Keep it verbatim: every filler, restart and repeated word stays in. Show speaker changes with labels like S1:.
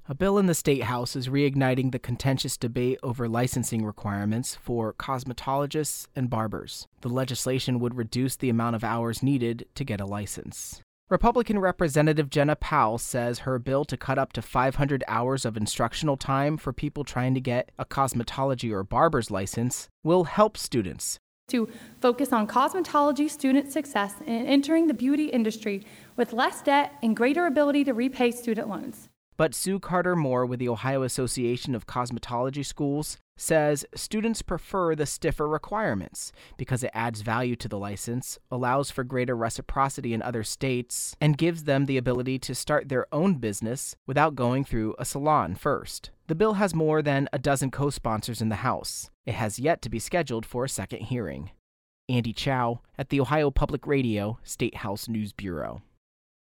S1: A bill in the State House is reigniting the contentious debate over licensing requirements for cosmetologists and barbers. The legislation would reduce the amount of hours needed to get a license. Republican Representative Jenna Powell says her bill to cut up to five hundred hours of instructional time for people trying to get a cosmetology or barber's license will help students.
S2: To focus on cosmetology student success in entering the beauty industry with less debt and greater ability to repay student loans.
S1: But Sue Carter Moore with the Ohio Association of Cosmetology Schools says students prefer the stiffer requirements because it adds value to the license, allows for greater reciprocity in other states, and gives them the ability to start their own business without going through a salon first. The bill has more than a dozen co-sponsors in the House. It has yet to be scheduled for a second hearing. Andy Chow at the Ohio Public Radio State House News Bureau.